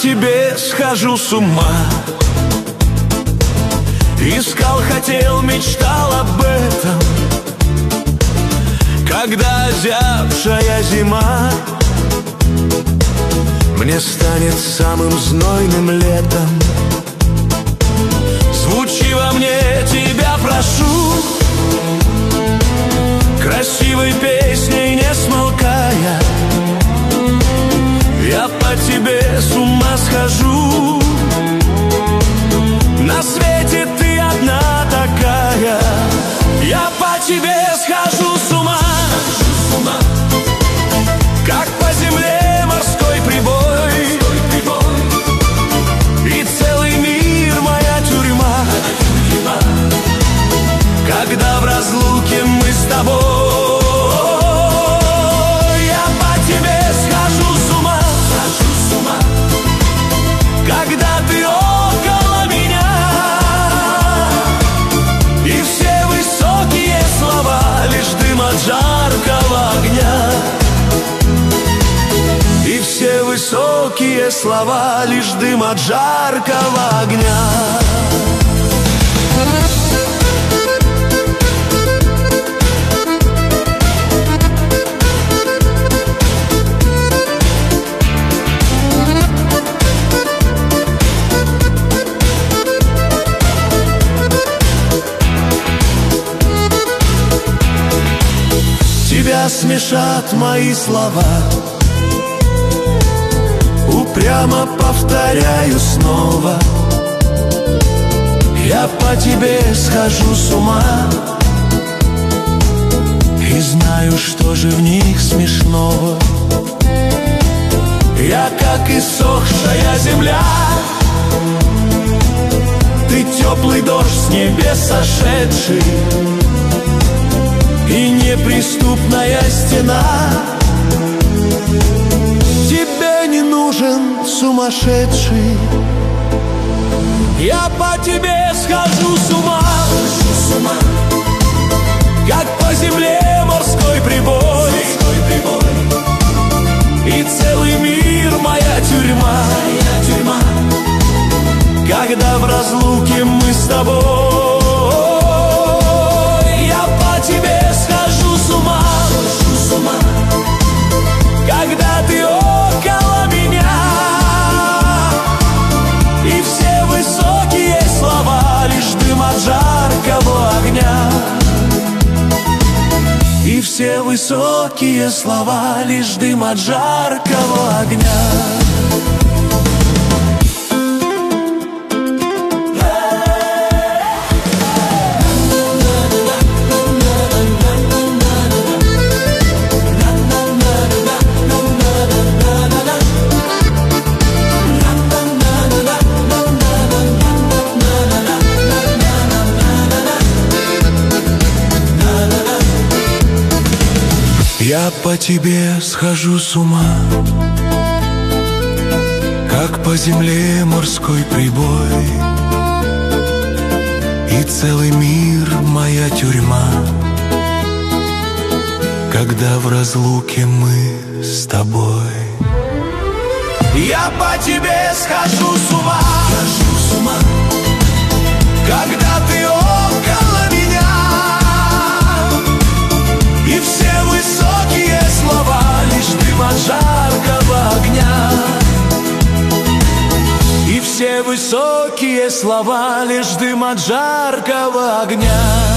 тебе схожу с ума. Искал, хотел, мечтал об этом, когда озябшая зима мне станет самым знойным летом. Звучи во мне, тебя прошу, красивой песней не смолкая. Я по тебе с ума схожу. На свете ты одна такая. Я по тебе схожу с ума, как по земле морской прибой, и целый мир моя тюрьма, когда в разлуке мы с тобой. Я по тебе схожу с ума, когда ты около меня, и все высокие слова лишь дым от жаркого огня. И все высокие слова лишь дым от жаркого огня. Тебя смешат мои слова, упрямо повторяю снова. Я по тебе схожу с ума, и знаю, что же в них смешного. Я как иссохшая земля, ты теплый дождь с небес сошедший, и неприступная стена. Тебе не нужен сумасшедший. Я по тебе схожу с ума, как по земле морской прибой, и целый мир моя тюрьма, когда в разлуке мы с тобой. Я по тебе схожу с ума, когда ты около меня, и все высокие слова лишь дым от жаркого огня. И все высокие слова лишь дым от жаркого огня. Я по тебе схожу с ума, как по земле морской прибой, и целый мир моя тюрьма, когда в разлуке мы с тобой. Я по тебе схожу с ума, когда ты около меня, и все высокие слова лишь дым от жаркого огня. И все высокие слова лишь дым от жаркого огня.